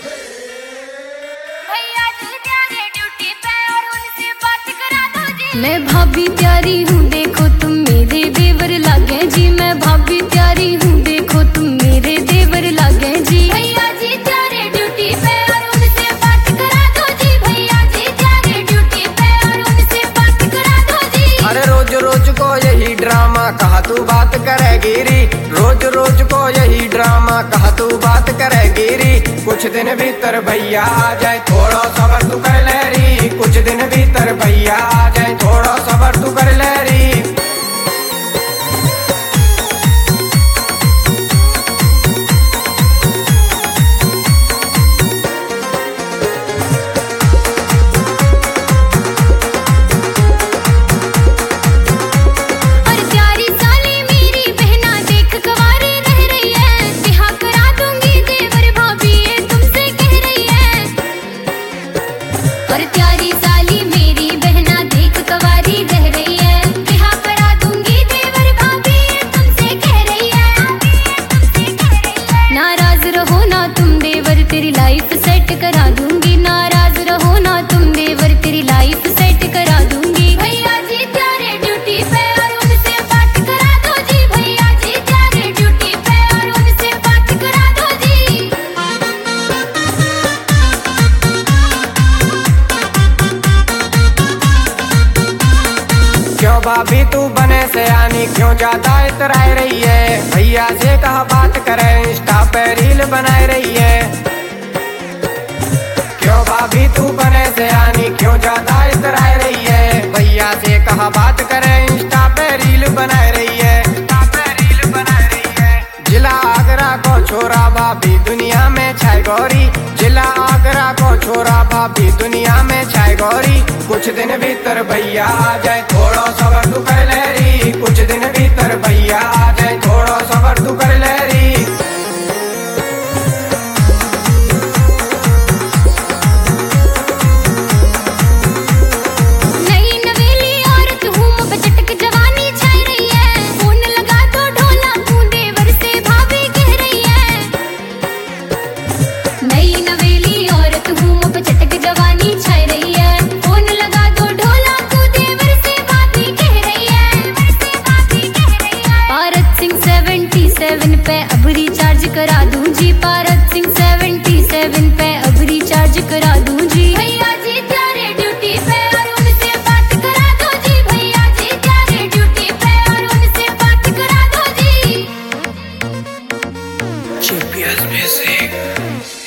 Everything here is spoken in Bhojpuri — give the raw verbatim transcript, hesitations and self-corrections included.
भैया जी प्यारे ड्यूटी पे और उनसे बात करा दो जी। मैं भाभी प्यारी हूँ देखो तुम मेरे देवर लागे जी। मैं भाभी प्यारी हूँ देखो तुम मेरे देवर लागे जी। भैया जी प्यारे ड्यूटी पे और उनसे बात करा दो जी। भैया जी प्यारे ड्यूटी पे और उनसे बात करा दो जी। अरे रोज रोज को यही ड्रामा कहा तू बात करेगी री। रोज रोज को यही ड्रामा कहा तू बात करेगी री। कुछ दिन भीतर भैया आ जाए थोड़ा सबर तू कर ले री। कुछ दिन भीतर भैया आ जाए थोड़ा सबर तू कर ले री। तेरी लाइफ सेट करा दूंगी। नाराज रहो ना तुम देवर तेरी लाइफ सेट करा दूंगी। भैया जी प्यारे ड्यूटी पे और उनसे बात करा दो जी। भैया जी प्यारे ड्यूटी पे और उनसे बात करा दो जी। क्यों भाभी तू बने से आनी क्यों ज्यादा इतराई रही है। भैया से कहा बात करे इंस्टा पे रील बनाए रही है। क्यों भाभी तू बने से आनी क्यों ज्यादा इतराई रही है। भैया से कहा बात करे इंस्टा पे रील बनाए रही है। इंस्टा पे रील बनाए रही है। जिला आगरा को छोरा भाभी दुनिया में छाई गौरी। जिला आगरा को छोरा भाभी दुनिया में छाई गौरी। कुछ दिन भीतर भैया आ जाए थोड़ा सबर तू कर ले री। कुछ दिन भीतर भैया आ जाए थोड़ा सबर तू कर ले री। पे अब रिचार्ज करा दूं जी। पारत सिंह सेवेंटी सेवन पे अब रिचार्ज करा दूं जी। भैया जी प्यारे ड्यूटी पे और उनसे बात करा दो जी। भैया जी प्यारे ड्यूटी पे और उनसे बात करा दो जी। G P S music.